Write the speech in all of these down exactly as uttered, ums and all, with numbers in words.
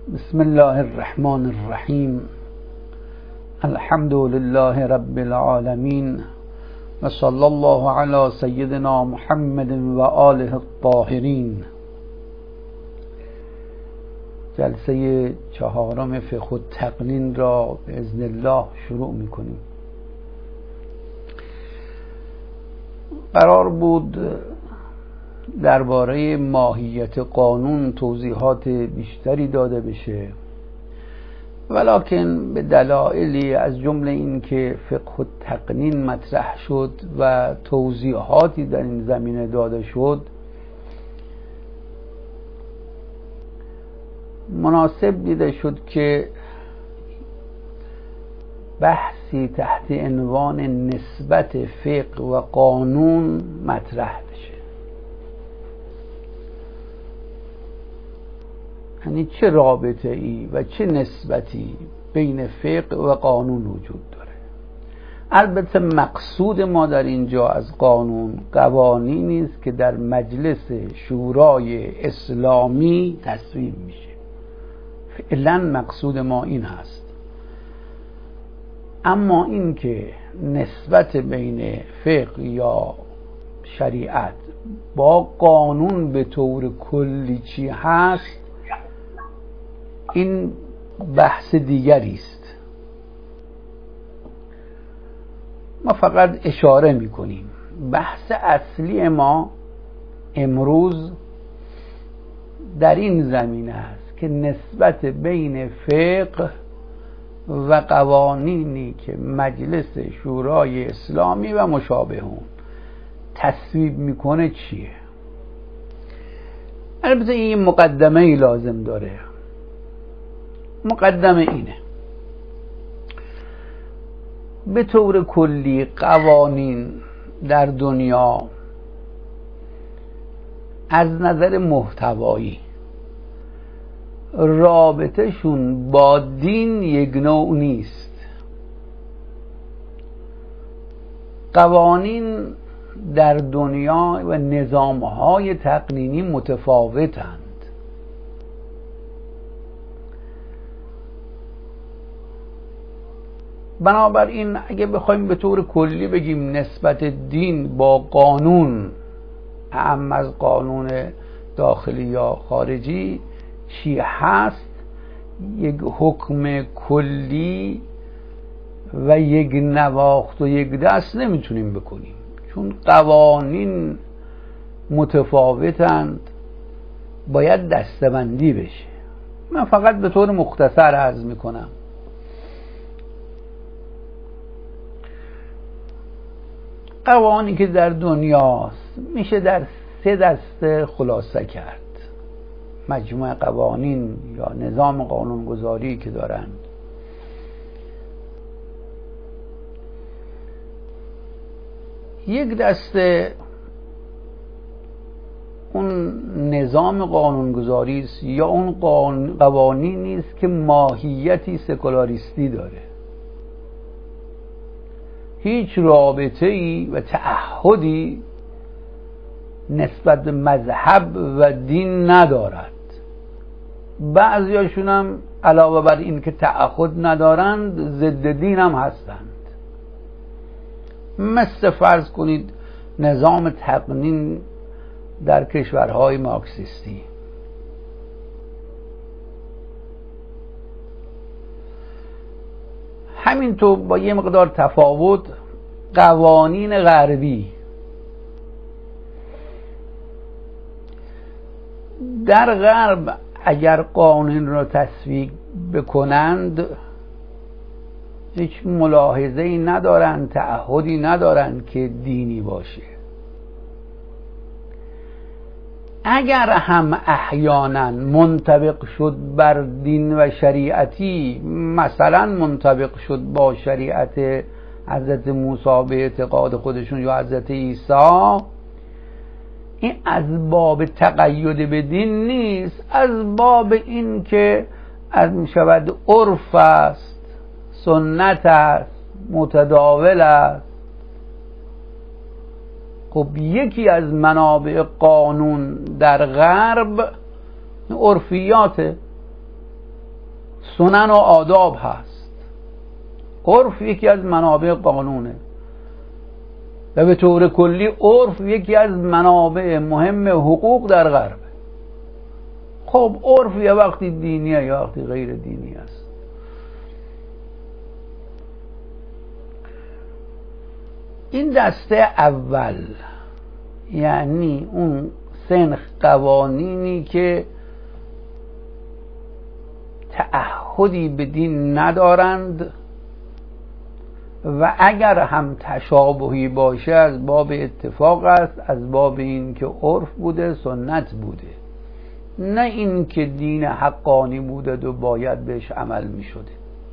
بسم الله الرحمن الرحیم. الحمد لله رب العالمین و صلی الله علی سیدنا محمد و آله الطاهرین. جلسه چهارم فقه التقنین را به اذن الله شروع میکنیم. قرار بود درباره ماهیت قانون توضیحات بیشتری داده بشه، ولکن به دلایلی از جمله این که فقه التقنین مطرح شد و توضیحاتی در این زمینه داده شد، مناسب دیده شد که بحثی تحت عنوان نسبت فقه و قانون مطرح بشه. یعنی چه رابطه ای و چه نسبتی بین فقه و قانون وجود داره. البته مقصود ما در اینجا از قانون قوانینی است که در مجلس شورای اسلامی تصویب میشه. فعلا مقصود ما این هست. اما این که نسبت بین فقه یا شریعت با قانون به طور کلی چی هست، این بحث دیگری است. ما فقط اشاره میکنیم. بحث اصلی ما امروز در این زمینه است که نسبت بین فقه و قوانینی که مجلس شورای اسلامی و مشابهون تصویب میکنه چیه. البته این مقدمه ای لازم داره. مقدمه اینه: به طور کلی قوانین در دنیا از نظر محتوایی رابطهشون با دین یک نوع نیست. قوانین در دنیا و نظامهای تقنینی متفاوتند. بنابراین اگه بخوایم به طور کلی بگیم نسبت دین با قانون، اعم از قانون داخلی یا خارجی، چی هست، یک حکم کلی و یک نواخت و یک دست نمیتونیم بکنیم، چون قوانین متفاوتند، باید دسته‌بندی بشه. من فقط به طور مختصر عرض میکنم. قوانینی که در دنیاست میشه در سه دسته خلاصه کرد. مجموعه قوانین یا نظام قانونگذاری که دارند، یک دسته اون نظام قانونگذاری است یا اون قوانینی است که ماهیتی سکولاریستی داره، هیچ رابطه‌ای و تعهدی نسبت به مذهب و دین ندارد. بعضیاشون هم علاوه بر این که تعهد ندارند، ضد دین هم هستند. مثل فرض کنید نظام تقنین در کشورهای مارکسیستی. همینطور با یه مقدار تفاوت قوانین غربی. در غرب اگر قانون را تصویب بکنند، هیچ ملاحظه‌ای ندارند، تعهدی ندارند که دینی باشه. اگر هم احیانا منطبق شد بر دین و شریعتی، مثلا منطبق شد با شریعت حضرت موسی به اعتقاد خودشون یا حضرت عیسی، این از باب تقید به دین نیست، از باب این که از می شود عرف است، سنت است، متداول است. خب یکی از منابع قانون در غرب عرفیاته. سنن و آداب هست. عرف یکی از منابع قانونه و به طور کلی عرف یکی از منابع مهم حقوق در غرب. خب عرف یا وقتی دینیه یا وقتی غیر دینی است. این دسته اول یعنی اون سنخ قوانینی که تعهدی به دین ندارند و اگر هم تشابهی باشه از باب اتفاق است، از باب این که عرف بوده، سنت بوده، نه این که دین حقانی بوده و باید بهش عمل می شده.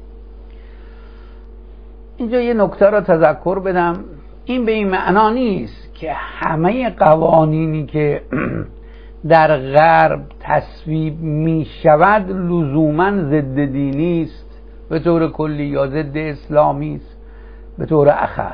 اینجا یه نکته را تذکر بدم، این به این معنا نیست که همه قوانینی که در غرب تصویب می شود لزوما ضد دینی است به طور کلی یا ضد اسلامی است به طور اخص.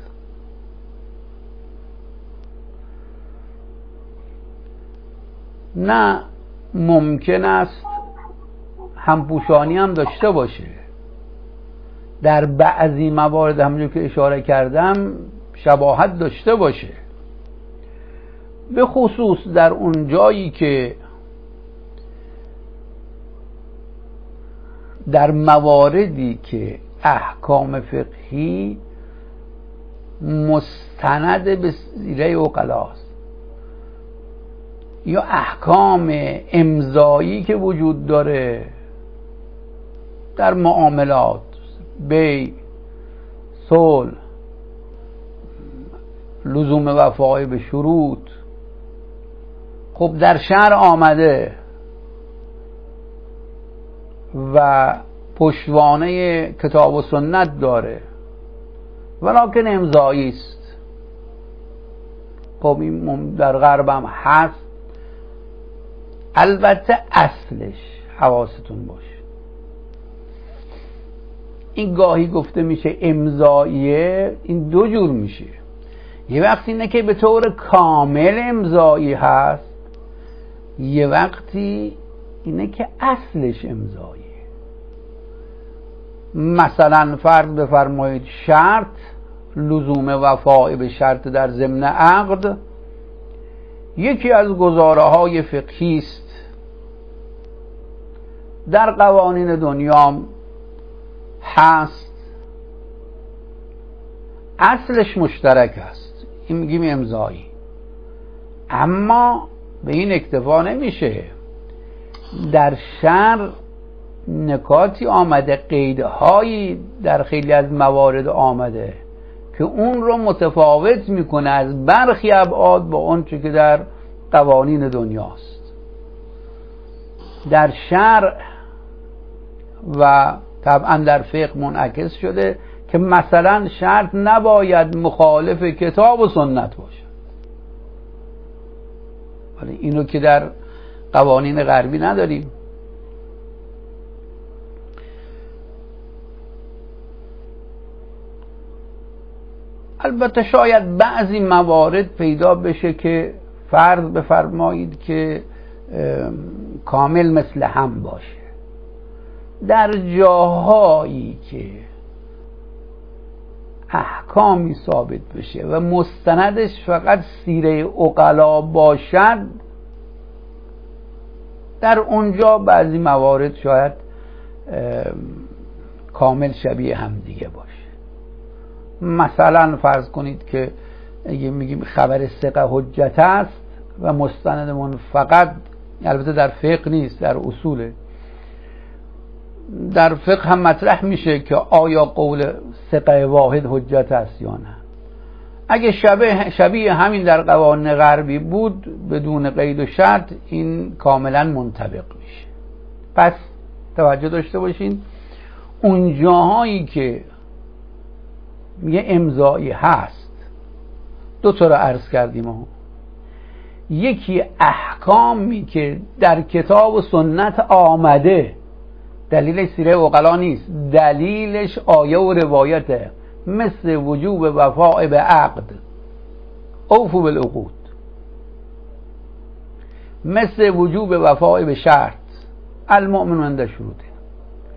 نه، ممکن است همپوشانی هم داشته باشه در بعضی موارد، همونجور که اشاره کردم شباهت داشته باشه، به خصوص در اون جایی که در مواردی که احکام فقهی مستند به سیره عقلاست یا احکام امضایی که وجود داره در معاملات، بیع، صلح، لزوم وفای به شروط، خب در شرع آمده و پشتوانه کتاب و سنت داره ولکن امضایی است. خب این در غرب هم هست، البته اصلش حواستون باشه این گاهی گفته میشه امضاییه، این دو جور میشه. یه وقتی اینه که به طور کامل امضایی هست، یه وقتی اینه که اصلش امضاییه. مثلا فرض بفرمایید شرط، لزوم وفای به شرط در ضمن عقد یکی از گزاره های فقهی است، در قوانین دنیا هست، اصلش مشترک است، این میگیم امضایی. اما به این اکتفا نمیشه، در شرع نکاتی آمده، قیدهایی در خیلی از موارد آمده که اون رو متفاوت میکنه از برخی ابعاد با اون چه که در قوانین دنیاست. در شرع و طبعا در فقه منعکس شده که مثلا شرط نباید مخالف کتاب و سنت باشه، ولی اینو که در قوانین غربی نداریم. البته شاید بعضی موارد پیدا بشه که فرض بفرمایید که کامل مثل هم باشه، در جاهایی که احکامی ثابت بشه و مستندش فقط سیره عقلا باشد، در اونجا بعضی موارد شاید کامل شبیه هم دیگه باشه. مثلا فرض کنید که اگه میگیم خبر ثقه حجت است و مستندمون فقط، البته در فقه نیست، در اصوله، در فقه هم مطرح میشه که آیا قول ثقه واحد حجت است یا نه. اگه شبیه, شبیه همین در قوانین غربی بود بدون قید و شرط، این کاملا منطبق میشه. پس توجه داشته باشین، اون جاهایی که یه امضایی هست، دو تا رو عرض کردیم ها. یکی احکامی که در کتاب و سنت آمده، دلیلش سیره عقلا نیست، دلیلش آیه و روایته، مثل وجوب وفاء به عقد، اوفو بالعقود، مثل وجوب وفاء به شرط، المؤمن عند شروطه.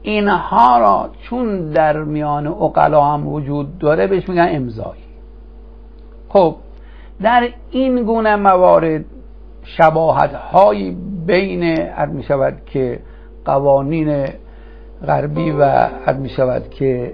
اینها را چون در میان عقلا هم وجود داره بهش میگن امضایی. خب در این گونه موارد شباهت های بین عرض می شود که قوانین غربی و عرض می شود که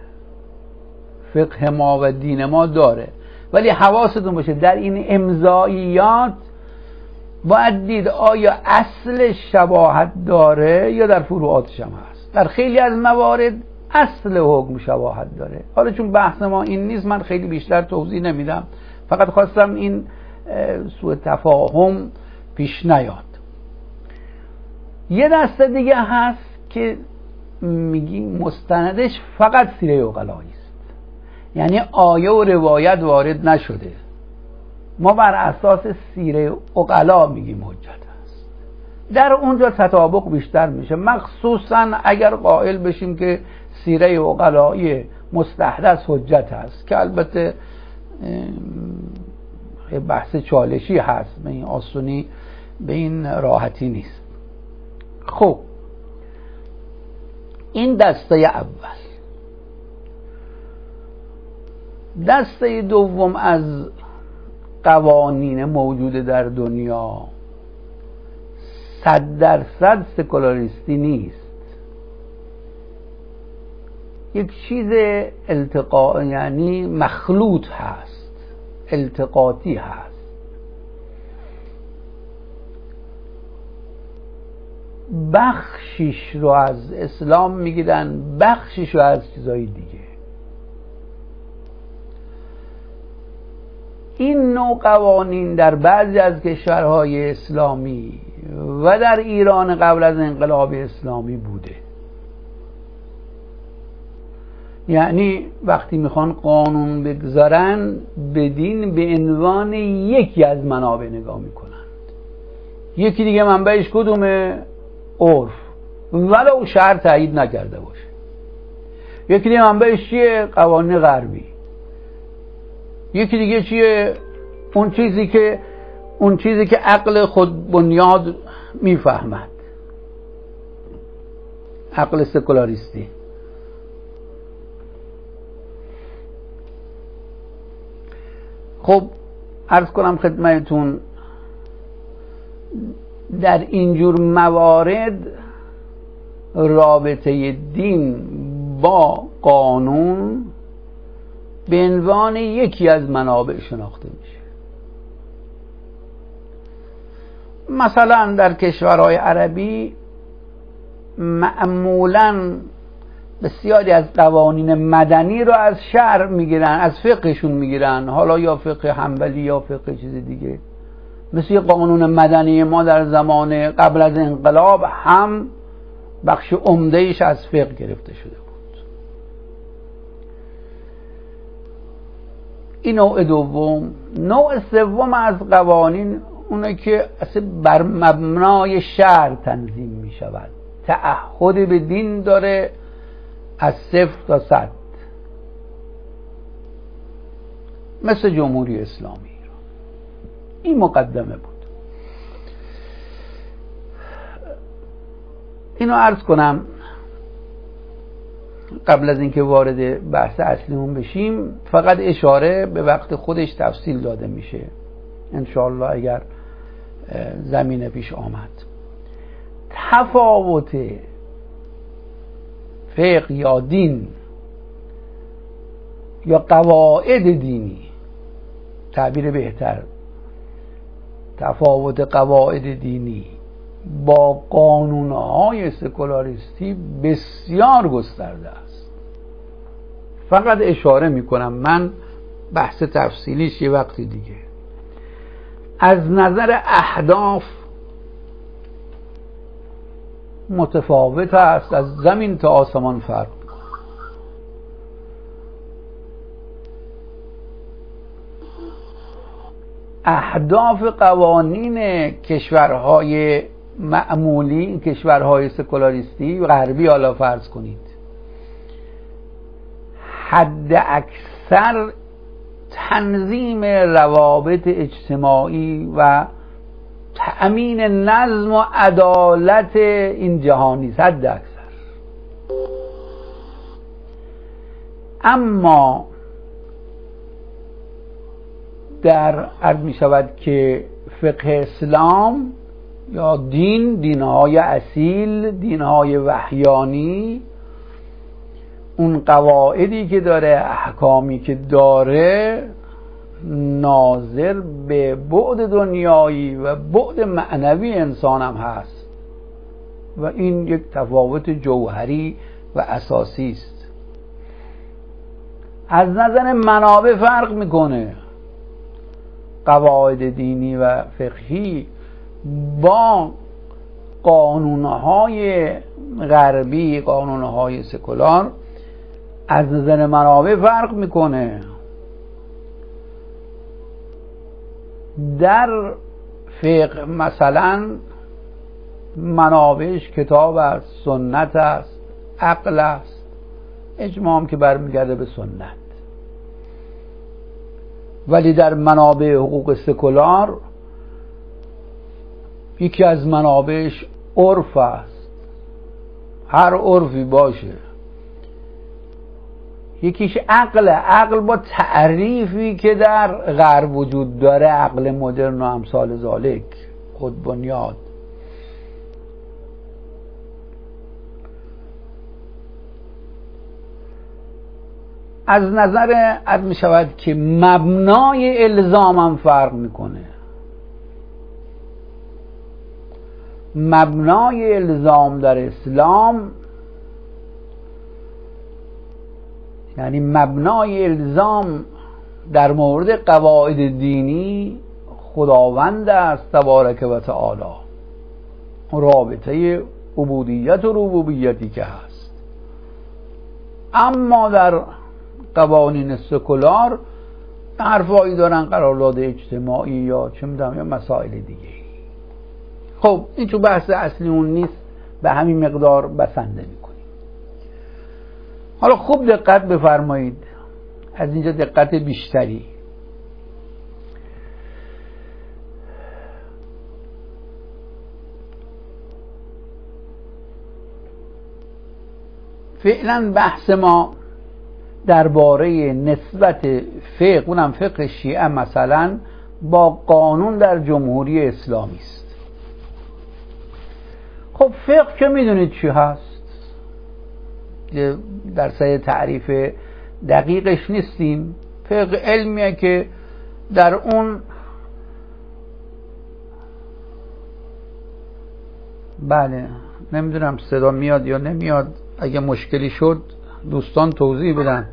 فقه ما و دین ما داره، ولی حواستون باشه در این امضاییات باید دید آیا اصل شباهت داره یا در فروعاتش هم هست. در خیلی از موارد اصل حکم شباهت داره. حالا چون بحث ما این نیست من خیلی بیشتر توضیح نمیدم، فقط خواستم این سوء تفاهم پیش نیاد. یه دسته دیگه هست که میگی مستندش فقط سیره عقلایی است، یعنی آیه و روایت وارد نشده، ما بر اساس سیره عقلا میگیم حجت است. در اونجا تطابق بیشتر میشه، مخصوصا اگر قائل بشیم که سیره عقلایی مستحدث حجت است، که البته بحث چالشی هست، به این آسونی به این راحتی نیست. خب این دسته اول. دسته دوم از قوانین موجود در دنیا صد درصد سکولاریستی نیست، یک چیز التقا یعنی مخلوط هست، التقاطی هست. بخشیش رو از اسلام میگیرن، بخشیش رو از چیزای دیگه. این نوع قوانین در بعضی از کشورهای اسلامی و در ایران قبل از انقلاب اسلامی بوده. یعنی وقتی میخوان قانون بگذارن به دین به عنوان یکی از منابع نگاه میکنند، یکی دیگه منبعش کدومه؟ عرف، ولو شرع تایید نکرده باشه. یکی دیگه منبعش چیه؟ قوانین غربی. یکی دیگه چیه؟ اون چیزی که اون چیزی که عقل خود بنیاد میفهمد، عقل سکولاریستی. خب عرض کنم خدمتون در اینجور موارد رابطه دین با قانون به عنوان یکی از منابع شناخته میشه. مثلا در کشورهای عربی معمولاً بسیاری از قوانین مدنی رو از شرع میگیرن، از فقهشون میگیرن، حالا یا فقه حنبلی یا فقه چیز دیگه. مثل قانون مدنی ما در زمان قبل از انقلاب هم بخش عمده‌ایش از فقه گرفته شده بود. این نوع دوم. نوع سوم از قوانین اونه که اصلا بر مبنای شرع تنظیم می شود، تعهد به دین داره از صفر تا صد، مثل جمهوری اسلامی. این مقدمه بود. اینو عرض کنم قبل از اینکه وارد بحث اصلیمون بشیم. فقط اشاره به وقت خودش تفصیل داده میشه انشاءالله اگر زمینه پیش آمد. تفاوت فقه یا دین یا قواعد دینی، تعبیر بهتر، تفاوت قواعد دینی با قانونهای سکولاریستی بسیار گسترده است. فقط اشاره میکنم، من بحث تفصیلیش یه وقتی دیگه. از نظر اهداف متفاوت است، از زمین تا آسمان فرق. اهداف قوانین کشورهای معمولی، کشورهای سکولاریستی غربی حالا فرض کنید، حد اکثر تنظیم روابط اجتماعی و تأمین نظم و عدالت این جهانی، حد اکثر. اما در عرض می شود که فقه اسلام یا دین، دینهای اصیل، دینهای وحیانی، اون قواعدی که داره، احکامی که داره، ناظر به بعد دنیایی و بعد معنوی انسان هم هست و این یک تفاوت جوهری و اساسی است. از نظر منابع فرق میکنه. قواعد دینی و فقهی با قانونهای غربی، قانونهای سکولار، از نظر منابع فرق میکنه. در فقه مثلا منابعش کتاب است، سنت است، عقل است، اجماع هم که برمیگرده به سنت. ولی در منابع حقوق سکولار یکی از منابعش عرف است، هر عرفی باشه. یکیش عقل، عقل با تعریفی که در غرب وجود داره، عقل مدرن و امثال ذالک، خود بنیاد. از نظر عرض می شود که مبنای الزام هم فرق میکنه. مبنای الزام در اسلام یعنی مبنای الزام در مورد قواعد دینی خداوند است تبارک و تعالی، رابطه عبودیت و ربوبیتی که هست. اما در قوانین سکولار حرفایی دارن، قرارداد اجتماعی یا چه میدونم یا مسائل دیگه. خب این تو بحث اصلی اون نیست، به همین مقدار بسنده میکنیم. حالا خوب دقت بفرمایید، از اینجا دقت بیشتری. فعلا بحث ما درباره نسبت فقه، اونم فقه شیعه مثلا، با قانون در جمهوری اسلامی است. خب فقه که میدونید چی هست، در سر تعریف دقیقش نیستیم. فقه علمیه که در اون بله نمیدونم صدا میاد یا نمیاد، اگه مشکلی شد دوستان توضیح بدن.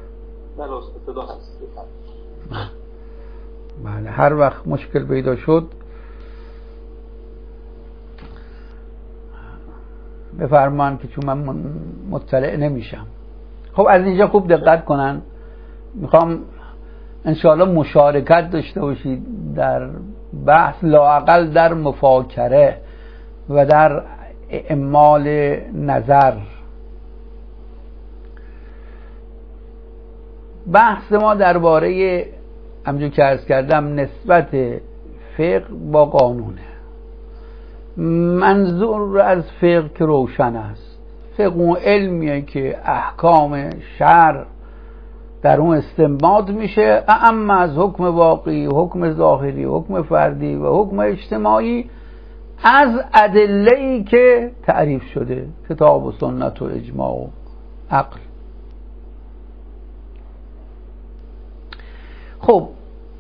بله هر وقت مشکل پیدا شد بفرمان که چون من مطلع نمیشم. خب از اینجا خوب دقت کنن، میخوام انشاءالله مشارکت داشته باشید در بحث، لااقل در مفاکره و در اعمال نظر. بحث ما درباره همونجور که عرض کردم نسبت فقه با قانونه. منظور از فقه که روشن است، فقه اون علمیه که احکام شرع در اون استنباط میشه، اما از حکم واقعی، حکم ظاهری، حکم فردی و حکم اجتماعی از ادله‌ای که تعریف شده، کتاب و سنت و اجماع و عقل. خب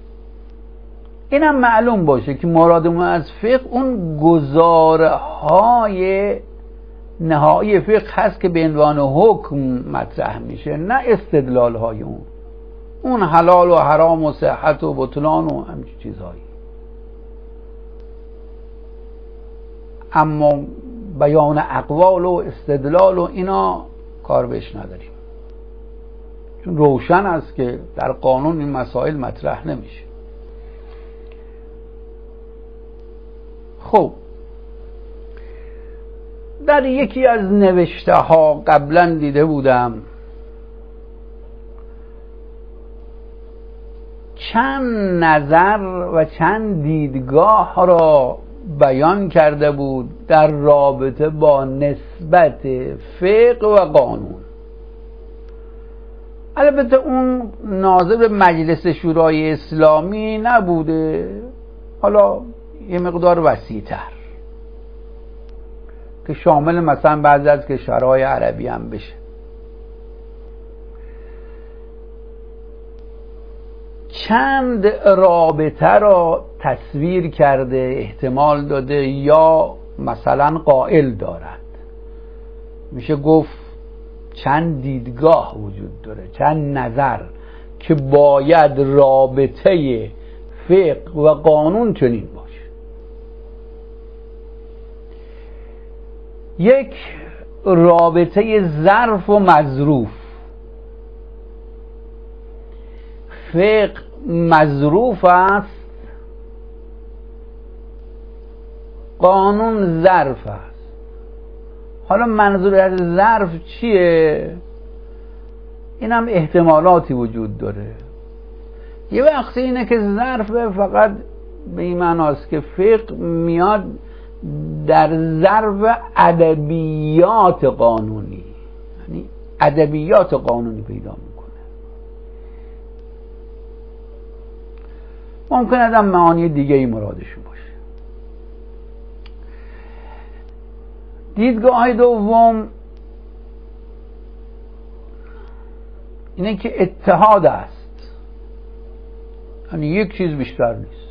اینم معلوم باشه که مرادمون از فقه اون گزارهای نهایی فقه هست که به عنوان حکم مطرح میشه، نه استدلال های اون اون حلال و حرام و صحت و بطلان و همچین چیزهایی. اما بیان اقوال و استدلال و اینا کار بهش نداریم، چون روشن است که در قانون این مسائل مطرح نمیشه. خب در یکی از نوشته ها قبلا دیده بودم چند نظر و چند دیدگاه را بیان کرده بود در رابطه با نسبت فقه و قانون. البته اون ناظر مجلس شورای اسلامی نبوده، حالا یه مقدار وسیع‌تر که شامل مثلا بعضی از کشورهای عربی هم بشه. چند رابطه را تصویر کرده، احتمال داده یا مثلا قائل دارد. میشه گفت چند دیدگاه وجود داره، چند نظر که باید رابطه فقه و قانون چنین باشه. یک، رابطه ظرف و مظروف. فقه مظروف است، قانون ظرف است. حالا منظور از ظرف چیه؟ این هم احتمالاتی وجود داره. یه وقتی اینه که ظرف فقط به این معناست که فقه میاد در ظرف ادبیات قانونی، یعنی ادبیات قانونی پیدا میکنه. ممکنه هم معانی دیگه ای مرادشون باشه. دیدگاه دوم اینه که اتحاد است، یعنی یک چیز بیشتر نیست.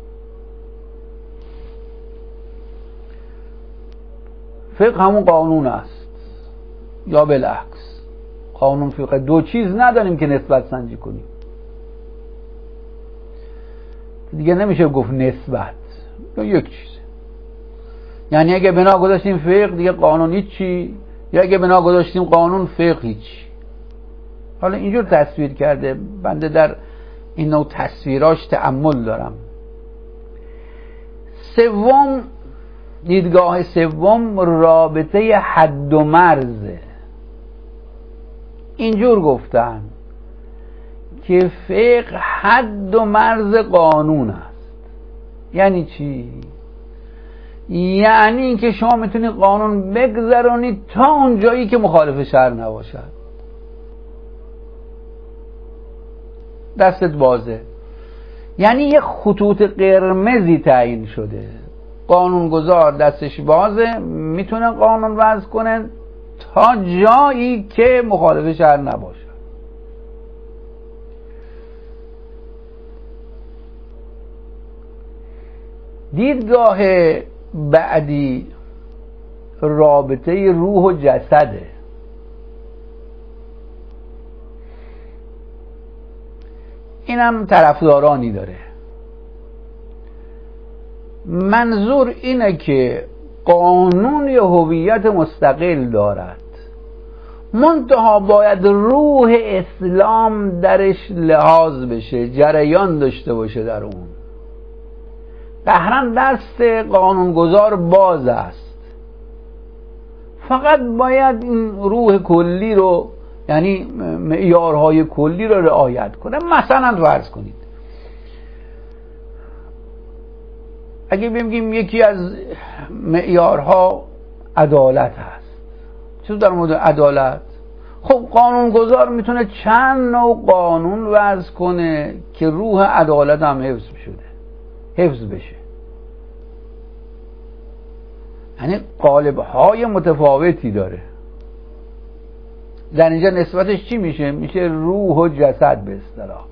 فقه همون قانون است یا بالعکس، قانون فقه. دو چیز نداریم که نسبت سنجی کنیم، دیگه نمیشه گفت نسبت، یا یک چیز. یعنی اگه بنا گذاشتیم فقه دیگه قانون هیچی، یا اگه بنا گذاشتیم قانون فقه هیچی. حالا اینجور تصویر کرده، بنده در این نوع تصویراش تأمل دارم. سوم، دیدگاه سوم رابطه حد و مرزه. اینجور گفتن که فقه حد و مرز قانون است. یعنی چی؟ یعنی که شما میتونید قانون بگذرونید تا اون جایی که مخالف شرع نباشد، دستت بازه. یعنی یه خطوط قرمزی تعیین شده، قانونگذار دستش بازه، میتونه قانون وضع کنه تا جایی که مخالف شرع نباشه. دیدگاه بعدی رابطه روح و جسده. اینم طرفدارانی داره. منظور اینه که قانون یا هویت مستقل دارد، منتها باید روح اسلام درش لحاظ بشه، جریان داشته باشه در اون. قهرن دست قانونگذار باز است، فقط باید این روح کلی رو، یعنی معیارهای کلی رو رعایت کنه. مثلا فرض کنید اگه بگیم یکی از معیارها عدالت هست، چیز در مورد عدالت، خب قانونگذار میتونه چند نوع قانون وضع کنه که روح عدالت هم حفظ شده، حفظ بشه. یعنی قالب‌های متفاوتی داره. در اینجا نسبتش چی میشه؟ میشه روح و جسد به اصطلاح.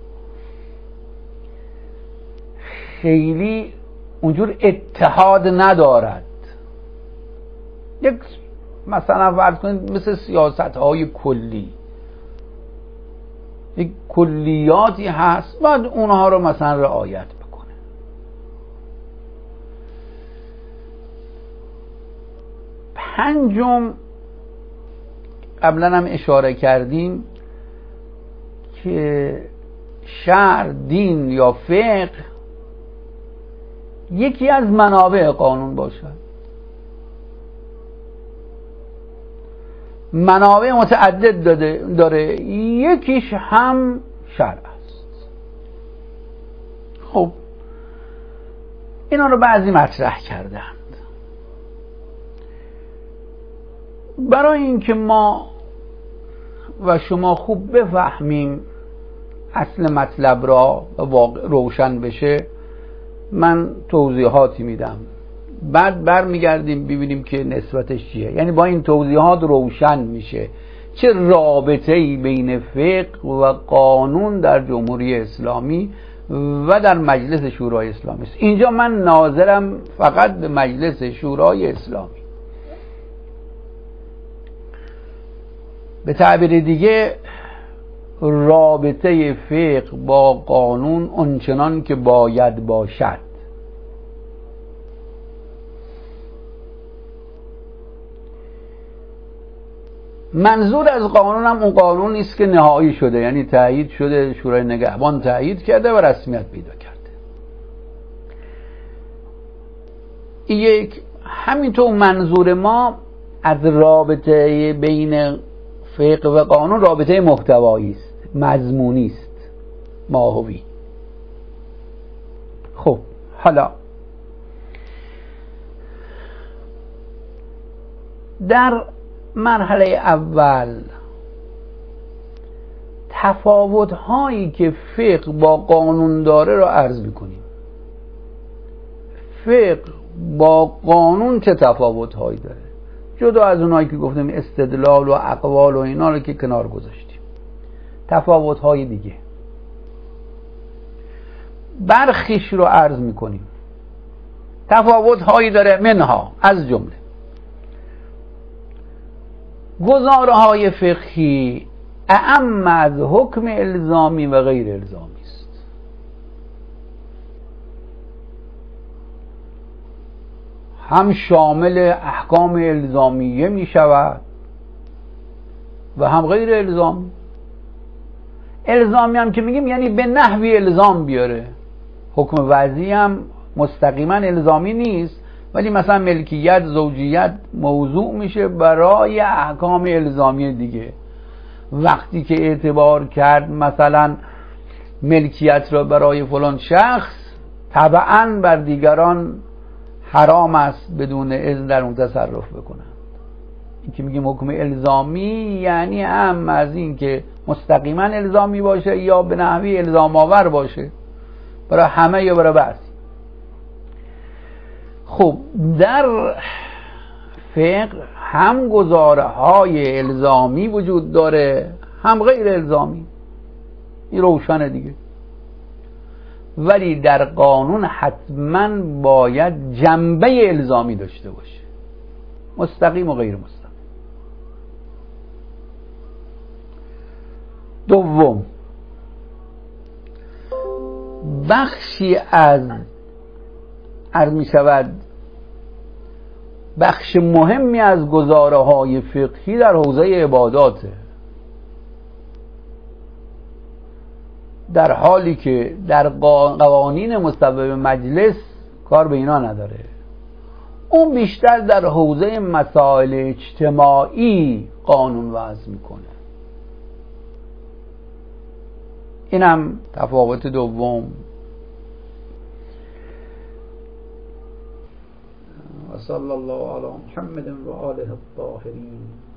خیلی اونجور اتحاد ندارد. یک مثلا فرض کنید مثل سیاست‌های کلی، یک کلیاتی هست، بعد اونها رو مثلا رعایت بکنه. پنجم، قبلا هم اشاره کردیم که شرع، دین یا فقه یکی از منابع قانون باشد. منابع متعدد داده داره، یکیش هم شرع است. خب اینا رو بعضی مطرح کردند. برای اینکه ما و شما خوب بفهمیم اصل مطلب را روشن بشه، من توضیحاتی میدم، بعد برمیگردیم ببینیم که نسبتش چیه. یعنی با این توضیحات روشن میشه چه رابطه‌ای بین فقه و قانون در جمهوری اسلامی و در مجلس شورای اسلامی است. اینجا من ناظرم فقط به مجلس شورای اسلامی. به تعبیر دیگه رابطه فقه با قانون اونچنان که باید باشد. منظور از قانون هم اون قانون نیست که نهایی شده، یعنی تایید شده، شورای نگهبان تایید کرده و رسمیت پیدا کرده. یک همینطور منظور ما از رابطه بین فقه و قانون رابطه محتوایی است، مضمونی است، ماهوی. خب حالا در مرحله اول تفاوت هایی که فقه با قانون داره را عرض می‌کنیم. فقه با قانون چه تفاوت هایی داره؟ جدا از اونایی که گفتیم استدلال و اقوال و اینا رو که کنار گذاشتیم، تفاوت های دیگه برخیش رو عرض می‌کنیم. تفاوت هایی داره، منها از جمله گزاره های فقهی اعم از حکم الزامی و غیر الزامی است. هم شامل احکام الزامیه می شود و هم غیر الزامی. الزامی هم که میگیم یعنی به نحوی الزام بیاره. حکم وضعی هم مستقیما الزامی نیست، ولی مثلا ملکیت، زوجیت موضوع میشه برای احکام الزامی دیگه. وقتی که اعتبار کرد مثلا ملکیت را برای فلان شخص، طبعا بر دیگران حرام است بدون اذن در اون تصرف بکنن. این که میگیم حکم الزامی یعنی هم از این که مستقیما الزامی باشه یا به نحوی الزام آور باشه، برای همه یا برای بعضی. خب در فقه هم گزاره های الزامی وجود داره هم غیر الزامی، این روشنه دیگه. ولی در قانون حتما باید جنبه الزامی داشته باشه، مستقیم و غیر مستقیم. دوم، بخشی از عرض می شود بخش مهمی از گزاره های فقهی در حوزه عباداته، در حالی که در قوانین مصوب مجلس کار به اینا نداره. اون بیشتر در حوزه مسائل اجتماعی قانون وضع میکنه. اینم تفاوت دوم. و صلی الله علی محمد و آله الطاهرین.